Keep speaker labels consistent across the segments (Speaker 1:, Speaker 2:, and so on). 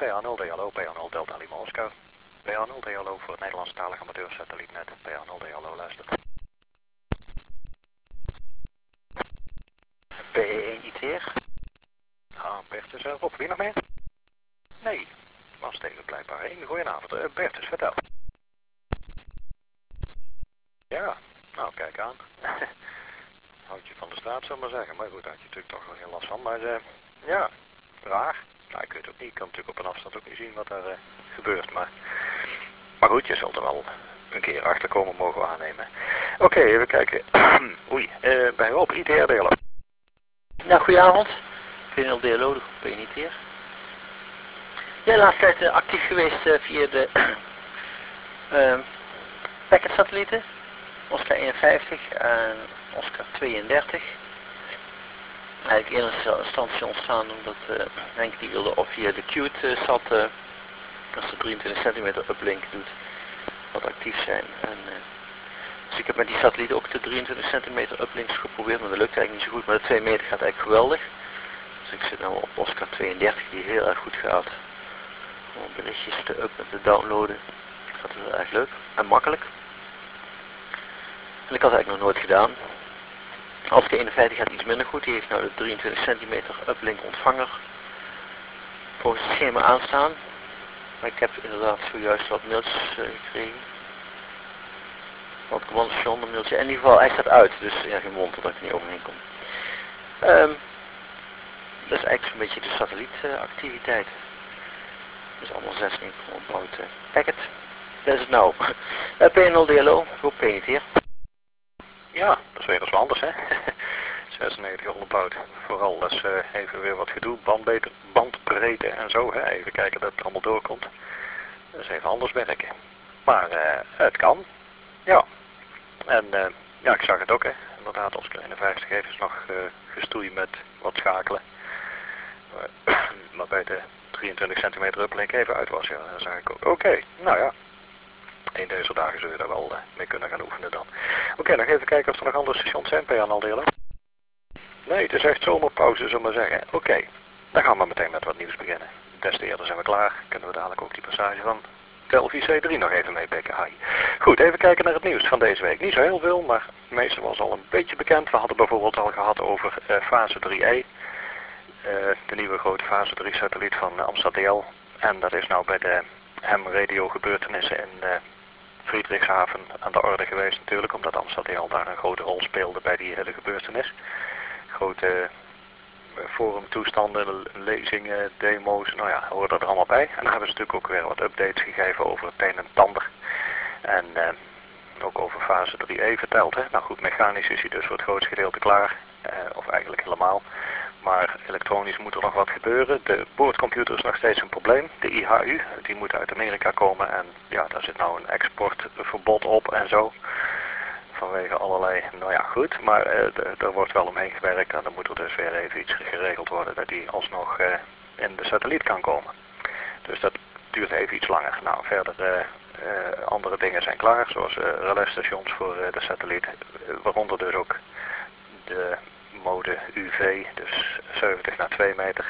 Speaker 1: PA0DLO, PA0 Delta Lima Oscar. PA0DLO voor het Nederlandstalige amateursatellietnet. PA0DLO luistert.
Speaker 2: PE1 ITR.
Speaker 1: Bert is Rob, wie nog meer? Nee, was tegen blijkbaar 1. Goedenavond, Bert is vertel. Ja, nou kijk aan. Houd je van de straat, zou ik maar zeggen. Maar goed, daar had je natuurlijk toch wel heel last van. Maar ja, raar. Nou, ik weet het ook niet. Ik kan natuurlijk op een afstand ook niet zien wat er gebeurt. Maar goed, je zult er wel een keer achter komen, mogen we aannemen. Oké, even kijken. Oei, bij Rob, ITR DLO.
Speaker 2: Ja, goedenavond. PNL DLO, de groep 1 ITR. Ja, de laatste tijd actief geweest via de packetsatellieten. Oscar 51 en Oscar 32. Eigenlijk in eerste instantie ontstaan omdat Henk die wilde of via de Qt zat, als de 23 centimeter uplink doet, wat actief zijn. En, dus ik heb met die satelliet ook de 23 centimeter uplinks geprobeerd, maar dat lukt eigenlijk niet zo goed. Maar de 2 meter gaat eigenlijk geweldig. Dus ik zit nu op Oscar 32 die heel erg goed gaat. Gewoon berichtjes te up en te downloaden. Dat gaat heel erg leuk en makkelijk. En ik had het eigenlijk nog nooit gedaan. Oscar 51 gaat iets minder goed. Die heeft nou de 23 centimeter uplink ontvanger volgens het schema aanstaan. Maar ik heb inderdaad zojuist wat mailtjes gekregen. Van het commandostation, een mailtje. In ieder geval, hij staat uit. Dus ja, geen wonder dat ik er niet overheen kom. Dat is eigenlijk zo'n beetje de satellietactiviteit. Dus allemaal 6 onbouwd packet. Dat is het nou. P0DLO, groep PNTR.
Speaker 1: Ja, dat is weer eens wat anders, hè. 96 onderbouwd. Vooral, dat is even weer wat gedoe, bandbreedte en zo, hè. Even kijken dat het allemaal doorkomt. Dat is even anders werken. Maar het kan. Ja. En ja, ik zag het ook, hè. Inderdaad, ons kleine 50 even nog gestoeid met wat schakelen. Maar bij de 23 centimeter uplink even uit was, ja. Dat zag ik ook. Oké, nou ja. Een deze dagen zul je daar wel mee kunnen gaan oefenen dan. Oké, nog even kijken of er nog andere stations zijn, PA0DLO. Nee, het is echt zomerpauze, zullen we maar zeggen. Oké, dan gaan we meteen met wat nieuws beginnen. Des te eerder zijn we klaar, kunnen we dadelijk ook die passage van Delphi C3 nog even meepikken. Hi. Goed, even kijken naar het nieuws van deze week. Niet zo heel veel, maar het meeste was al een beetje bekend. We hadden bijvoorbeeld al gehad over fase 3E. De nieuwe grote fase 3 satelliet van Amsterdam. En dat is nou bij de ham-radio gebeurtenissen in Friedrichshafen aan de orde geweest natuurlijk, omdat Amsterdam daar een grote rol speelde bij die hele gebeurtenis. Grote forumtoestanden, lezingen, demo's, nou ja, hoort er allemaal bij. En dan hebben ze natuurlijk ook weer wat updates gegeven over het een en het ander. En ook over fase 3E verteld. Hè. Nou goed, mechanisch is hij dus voor het grootste gedeelte klaar, of eigenlijk helemaal. Maar elektronisch moet er nog wat gebeuren. De boordcomputer is nog steeds een probleem. De IHU, die moet uit Amerika komen en ja, daar zit nou een exportverbod op en zo. Vanwege allerlei, nou ja goed, maar er wordt wel omheen gewerkt en dan moet er dus weer even iets geregeld worden dat die alsnog in de satelliet kan komen. Dus dat duurt even iets langer. Nou, verder andere dingen zijn klaar, zoals relaisstations voor de satelliet, waaronder dus ook de mode UV, dus 70 naar 2 meter.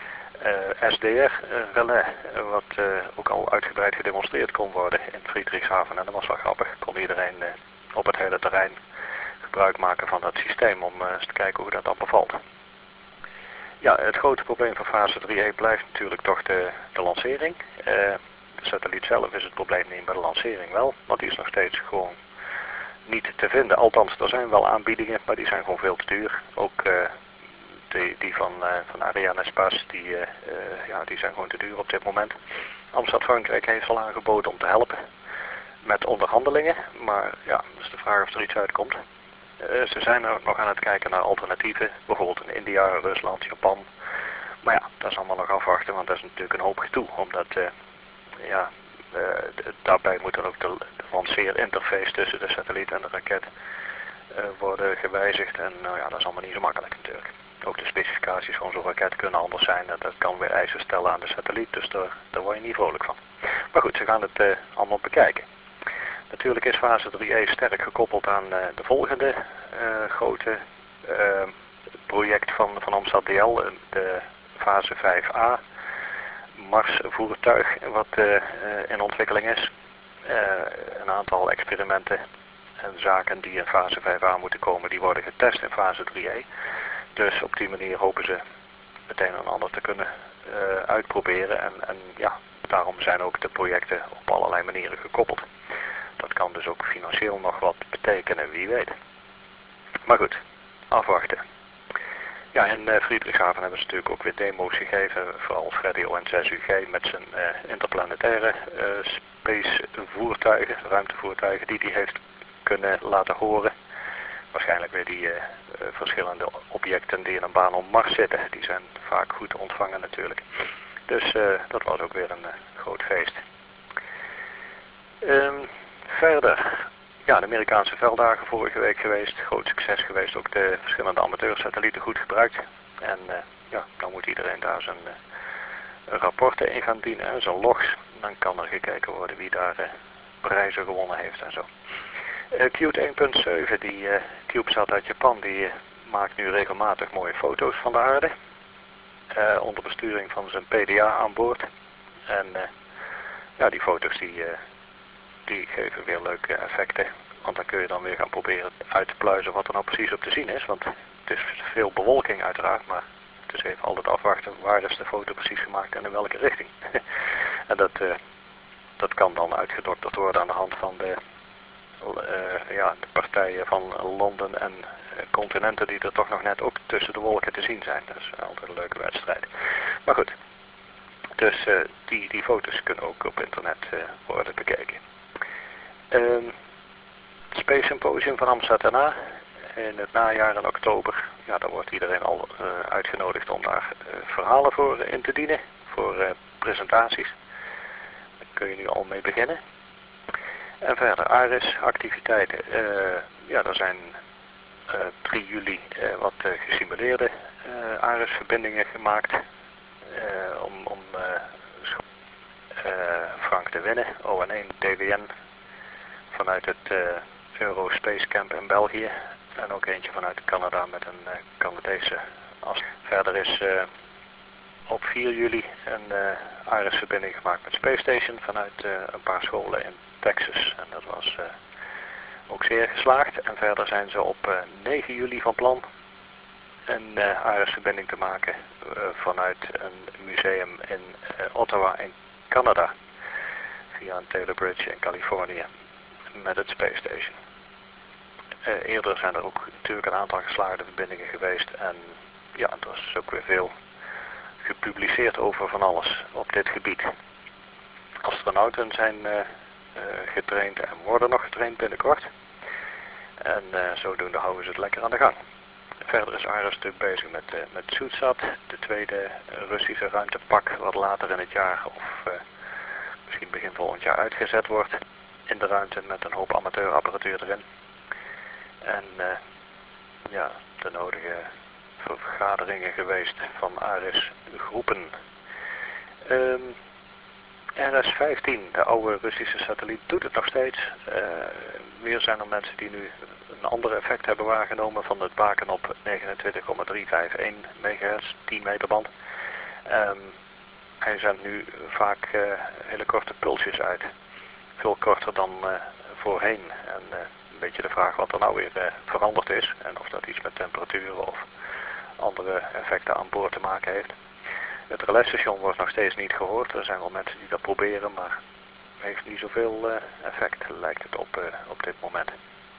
Speaker 1: SDR relais, wat ook al uitgebreid gedemonstreerd kon worden in Friedrichshafen. En dat was wel grappig. Kon iedereen op het hele terrein gebruik maken van dat systeem om eens te kijken hoe dat dan bevalt. Ja, het grote probleem van fase 3E blijft natuurlijk toch de lancering. De satelliet zelf is het probleem niet, maar de lancering wel. Want die is nog steeds gewoon niet te vinden. Althans, er zijn wel aanbiedingen, maar die zijn gewoon veel te duur. Ook die van Arianespace, die zijn gewoon te duur op dit moment. Amsterdam Frankrijk heeft al aangeboden om te helpen met onderhandelingen, maar ja, dat is de vraag of er iets uitkomt. Ze zijn ook nog aan het kijken naar alternatieven, bijvoorbeeld in India, Rusland, Japan. Maar ja, dat is allemaal nog afwachten, want dat is natuurlijk een hoop gedoe, omdat daarbij moet er ook de lanceerinterface tussen de satelliet en de raket worden gewijzigd en nou ja, dat is allemaal niet zo makkelijk natuurlijk. Ook de specificaties van zo'n raket kunnen anders zijn en dat kan weer eisen stellen aan de satelliet, dus daar word je niet vrolijk van. Maar goed, ze gaan het allemaal bekijken. Natuurlijk is fase 3E sterk gekoppeld aan de volgende grote project van Amsterdam, de fase 5A. Mars-voertuig wat in ontwikkeling is. Een aantal experimenten en zaken die in fase 5a moeten komen, die worden getest in fase 3e. Dus op die manier hopen ze het een en ander te kunnen uitproberen. En ja, daarom zijn ook de projecten op allerlei manieren gekoppeld. Dat kan dus ook financieel nog wat betekenen, wie weet. Maar goed, afwachten. Ja, in Friedrichshafen hebben ze natuurlijk ook weer demo's gegeven, vooral Freddy ON6UG met zijn interplanetaire space voertuigen, ruimtevoertuigen die hij heeft kunnen laten horen. Waarschijnlijk weer die verschillende objecten die in een baan om Mars zitten, die zijn vaak goed te ontvangen natuurlijk. Dus dat was ook weer een groot feest. Verder, ja, de Amerikaanse velddagen vorige week geweest, groot succes geweest, ook de verschillende amateursatellieten goed gebruikt. En ja, dan moet iedereen daar zijn rapporten in gaan dienen en zijn logs. Dan kan er gekeken worden wie daar prijzen gewonnen heeft en zo. Qt 1.7, die CubeSat uit Japan, die maakt nu regelmatig mooie foto's van de aarde. Onder besturing van zijn PDA aan boord. En ja, die foto's die geven weer leuke effecten. Want dan kun je dan weer gaan proberen uit te pluizen wat er nou precies op te zien is. Want het is veel bewolking uiteraard, maar het is even altijd afwachten waar is de foto precies gemaakt en in welke richting. En dat kan dan uitgedokterd worden aan de hand van de partijen van Londen en continenten die er toch nog net ook tussen de wolken te zien zijn. Dat is altijd een leuke wedstrijd. Maar goed, dus die foto's kunnen ook op internet worden bekeken. Space Symposium van Amsterdam in het najaar in oktober. Ja, daar wordt iedereen al uitgenodigd om daar verhalen voor in te dienen, voor presentaties. Daar kun je nu al mee beginnen. En verder ARIS activiteiten. Ja, er zijn 3 juli wat gesimuleerde ARIS verbindingen gemaakt om Frank te winnen. ON1 DWN vanuit het Eurospace Camp in België. En ook eentje vanuit Canada met een Canadese as. Verder is op 4 juli een ARIS verbinding gemaakt met Space Station vanuit een paar scholen in Texas. En dat was ook zeer geslaagd. En verder zijn ze op 9 juli van plan een ARIS verbinding te maken vanuit een museum in Ottawa in Canada. Via een Taylor Bridge in Californië met het Space Station. Eerder zijn er ook natuurlijk een aantal geslaagde verbindingen geweest. En ja, er is ook weer veel gepubliceerd over van alles op dit gebied. Astronauten zijn getraind en worden nog getraind binnenkort. En zodoende houden ze het lekker aan de gang. Verder is ARIS natuurlijk bezig met SootSat, de tweede Russische ruimtepak, wat later in het jaar of misschien begin volgend jaar uitgezet wordt in de ruimte met een hoop amateurapparatuur erin. En ja, de nodige vergaderingen geweest van ARIS groepen. RS-15, de oude Russische satelliet, doet het nog steeds. Weer zijn er mensen die nu een ander effect hebben waargenomen van het baken op 29,351 MHz, 10 meter band. Hij zendt nu vaak hele korte pulsjes uit. Veel korter dan voorheen. En een beetje de vraag wat er nou weer veranderd is. En of dat iets met temperaturen of andere effecten aan boord te maken heeft. Het relais-station wordt nog steeds niet gehoord. Er zijn wel mensen die dat proberen, maar heeft niet zoveel effect, lijkt het op dit moment.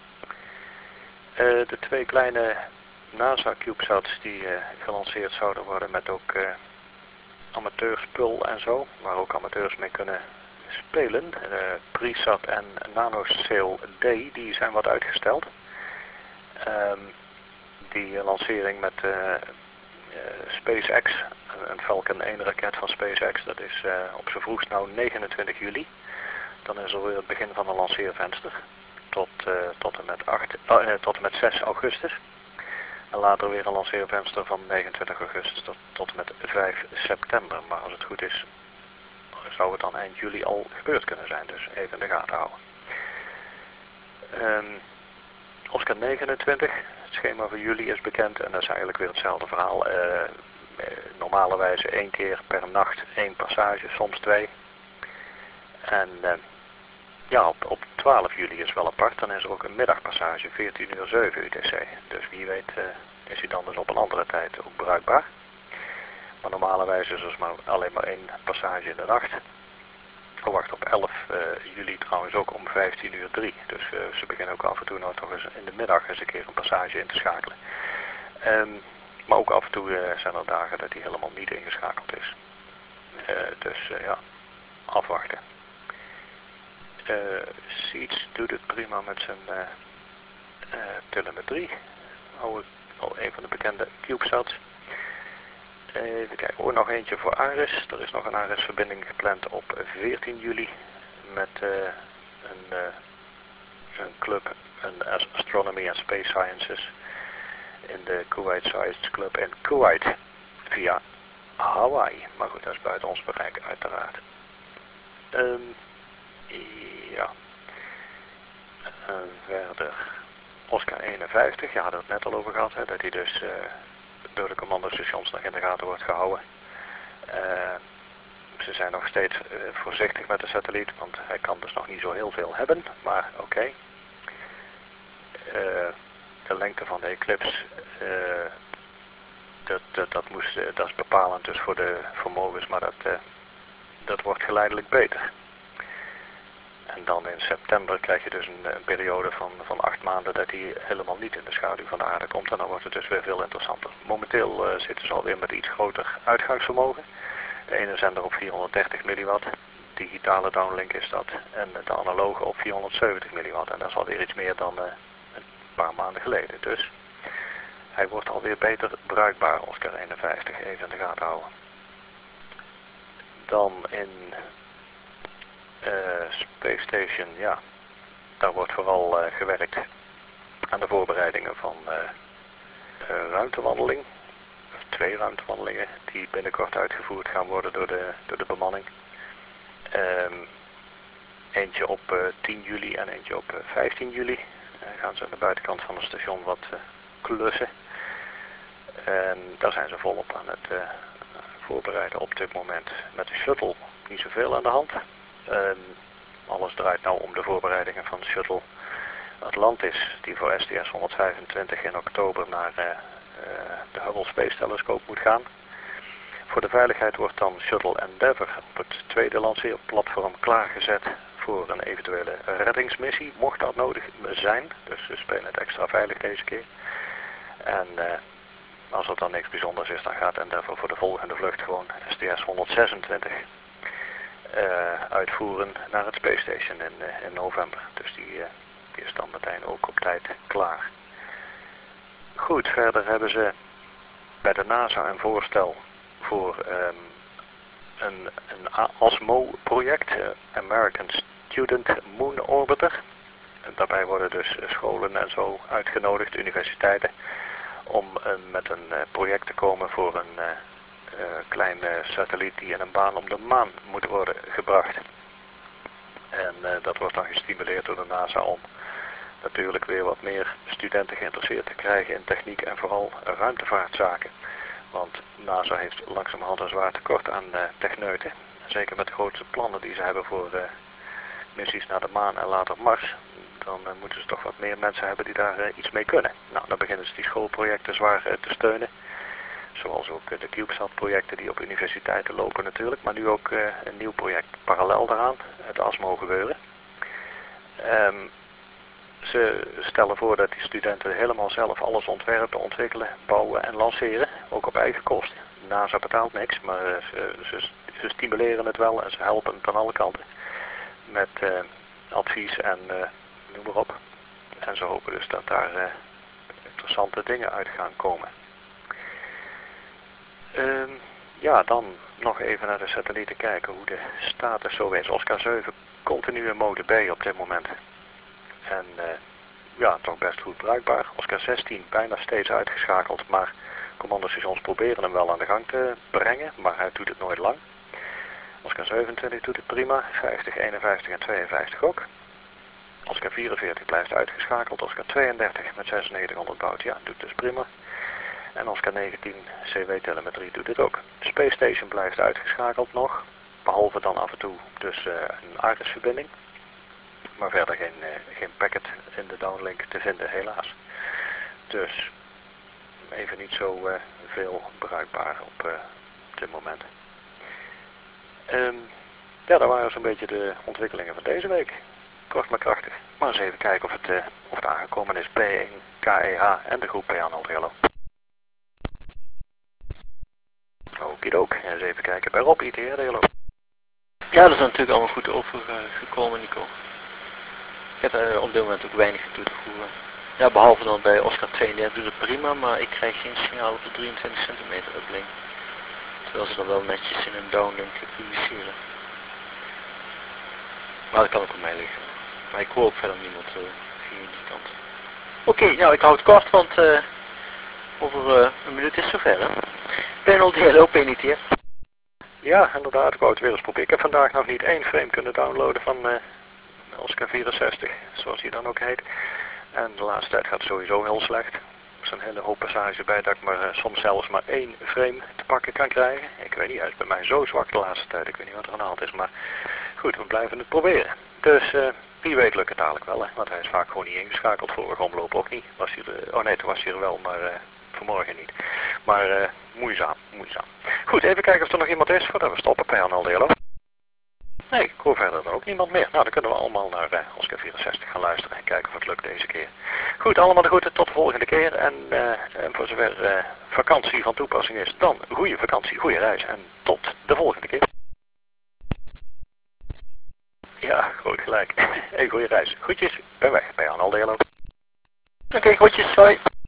Speaker 1: De 2 kleine NASA CubeSats die gelanceerd zouden worden met ook amateurspul en zo, waar ook amateurs mee kunnen spelen. PreSat en NanoSail D, die zijn wat uitgesteld. Die lancering met SpaceX, een Falcon 1 raket van SpaceX, dat is op z'n vroegst nou 29 juli. Dan is er weer het begin van een lanceervenster tot en met 6 augustus. En later weer een lanceervenster van 29 augustus tot en met 5 september. Maar als het goed is, zou het dan eind juli al gebeurd kunnen zijn. Dus even in de gaten houden. Oscar 29, het schema voor juli is bekend en dat is eigenlijk weer hetzelfde verhaal. Normalerwijze 1 keer per nacht 1 passage, soms 2. En ja, op 12 juli is wel apart, dan is er ook een middagpassage, 14:07 UTC. Dus wie weet is hij dan dus op een andere tijd ook bruikbaar. Maar normalerwijze is er maar alleen maar 1 passage in de nacht. Verwacht op 11 juli trouwens ook om 15:03. Dus ze beginnen ook af en toe nou toch eens in de middag eens een keer een passage in te schakelen. Maar ook af en toe zijn er dagen dat hij helemaal niet ingeschakeld is. Dus ja, afwachten. Seeds doet het prima met zijn telemetrie. Al een van de bekende CubeSats. Even kijken, nog eentje voor Ares. Er is nog een Ares-verbinding gepland op 14 juli met een club, een Astronomy and Space Sciences in de Kuwait Science Club in Kuwait via Hawaii. Maar goed, dat is buiten ons bereik uiteraard. Ja. Verder Oscar 51, ja, hadden we het net al over gehad, hè, dat hij dus door de commandostations nog in de gaten wordt gehouden. Ze zijn nog steeds voorzichtig met de satelliet, want hij kan dus nog niet zo heel veel hebben, maar oké. De lengte van de eclipse, dat is bepalend dus voor de vermogens, maar dat wordt geleidelijk beter. En dan in september krijg je dus een periode van 8 maanden dat hij helemaal niet in de schaduw van de aarde komt. En dan wordt het dus weer veel interessanter. Momenteel zitten ze alweer met iets groter uitgangsvermogen. De ene zender op 430 milliwatt. Digitale downlink is dat. En de analoge op 470 milliwatt. En dat is alweer iets meer dan een paar maanden geleden. Dus hij wordt alweer beter bruikbaar, Oscar 51. Even in de gaten houden. Dan in Space Station, ja, daar wordt vooral gewerkt aan de voorbereidingen van ruimtewandeling. 2 ruimtewandelingen die binnenkort uitgevoerd gaan worden door de bemanning. Eentje op 10 juli en eentje op 15 juli. Gaan ze aan de buitenkant van het station wat klussen. En daar zijn ze volop aan het voorbereiden op dit moment. Met de shuttle niet zoveel aan de hand. Alles draait nou om de voorbereidingen van de shuttle Atlantis, die voor STS-125 in oktober naar de Hubble Space Telescope moet gaan. Voor de veiligheid wordt dan Shuttle Endeavour op het tweede lanceerplatform klaargezet voor een eventuele reddingsmissie, mocht dat nodig zijn. Dus ze spelen het extra veilig deze keer. En als er dan niks bijzonders is, dan gaat Endeavour voor de volgende vlucht gewoon STS-126 uitvoeren naar het Space Station in november. Dus die is dan meteen ook op tijd klaar. Goed, verder hebben ze bij de NASA een voorstel voor een ASMO-project, American Student Moon Orbiter. En daarbij worden dus scholen en zo uitgenodigd, universiteiten, om met een project te komen voor een kleine satelliet die in een baan om de maan moet worden gebracht. En dat wordt dan gestimuleerd door de NASA om natuurlijk weer wat meer studenten geïnteresseerd te krijgen in techniek en vooral ruimtevaartzaken. Want NASA heeft langzamerhand een zwaar tekort aan techneuten. Zeker met de grootste plannen die ze hebben voor missies naar de maan en later Mars. Dan moeten ze toch wat meer mensen hebben die daar iets mee kunnen. Nou, dan beginnen ze die schoolprojecten zwaar te steunen. Zoals ook de CubeSat-projecten die op universiteiten lopen natuurlijk. Maar nu ook een nieuw project parallel daaraan, het ASMO gebeuren. Ze stellen voor dat die studenten helemaal zelf alles ontwerpen, ontwikkelen, bouwen en lanceren. Ook op eigen kosten. NASA betaalt niks, maar ze stimuleren het wel en ze helpen het aan alle kanten. Met advies en noem maar op. En ze hopen dus dat daar interessante dingen uit gaan komen. Ja, dan nog even naar de satellieten kijken hoe de status zo is. Oscar 7 continu in mode B op dit moment. En ja, toch best goed bruikbaar. Oscar 16 bijna steeds uitgeschakeld, maar commandostations proberen hem wel aan de gang te brengen, maar hij doet het nooit lang. Oscar 27 doet het prima, 50, 51 en 52 ook. Oscar 44 blijft uitgeschakeld, Oscar 32 met 9600 bout, ja, doet dus prima. En Oscar 19 CW-telemetrie doet het ook. De Space Station blijft uitgeschakeld nog. Behalve dan af en toe dus een ARIS-verbinding. Maar verder geen packet in de downlink te vinden, helaas. Dus even niet zo veel bruikbaar op dit moment. Ja, dat waren zo'n beetje de ontwikkelingen van deze week. Kort maar krachtig. Maar eens even kijken of het aangekomen is. B1, KEH en de groep P-Anhalt. Hallo. Okidook. Eens even kijken bij Rob ITR. Hallo.
Speaker 2: Ja, dat is natuurlijk allemaal goed overgekomen, Nico. Ik heb op dit moment ook weinig toe te voegen. Ja, behalve dan bij Oscar 32 doet het prima, maar ik krijg geen signaal op de 23 centimeter uplink. Terwijl ze dat wel netjes in een downlink publiceren. Maar dat kan ook op mij liggen. Maar ik hoor ook verder niemand via die kant. Oké, nou ik hou het kort, want over een minuut is het zover. Hè? Panel DLO peniteer.
Speaker 1: Ja, inderdaad. Ik wou het weer eens proberen. Ik heb vandaag nog niet één frame kunnen downloaden van Oscar 64, zoals hij dan ook heet. En de laatste tijd gaat het sowieso heel slecht. Er is een hele hoop passages bij dat ik maar soms zelfs maar één frame te pakken kan krijgen. Ik weet niet, hij is bij mij zo zwak de laatste tijd. Ik weet niet wat er aan de hand is, maar goed, we blijven het proberen. Dus wie weet lukt het dadelijk wel, hè? Want hij is vaak gewoon niet ingeschakeld. Vorige omloop ook niet. Was hij er, oh nee, toen was hij er wel, maar vanmorgen niet. Maar moeizaam. Goed, even kijken of er nog iemand is voordat we stoppen. P-Anhalt, hallo. Nee, ik hoor verder dan ook niemand meer. Nou, dan kunnen we allemaal naar Oscar 64 gaan luisteren en kijken of het lukt deze keer. Goed, allemaal de groeten, tot de volgende keer. En voor zover vakantie van toepassing is, dan goede vakantie, goede reis en tot de volgende keer. Ja, groot gelijk. Een goede reis. Groetjes, ben weg. P-Anhalt, hallo.
Speaker 2: Oké, groetjes, hoi.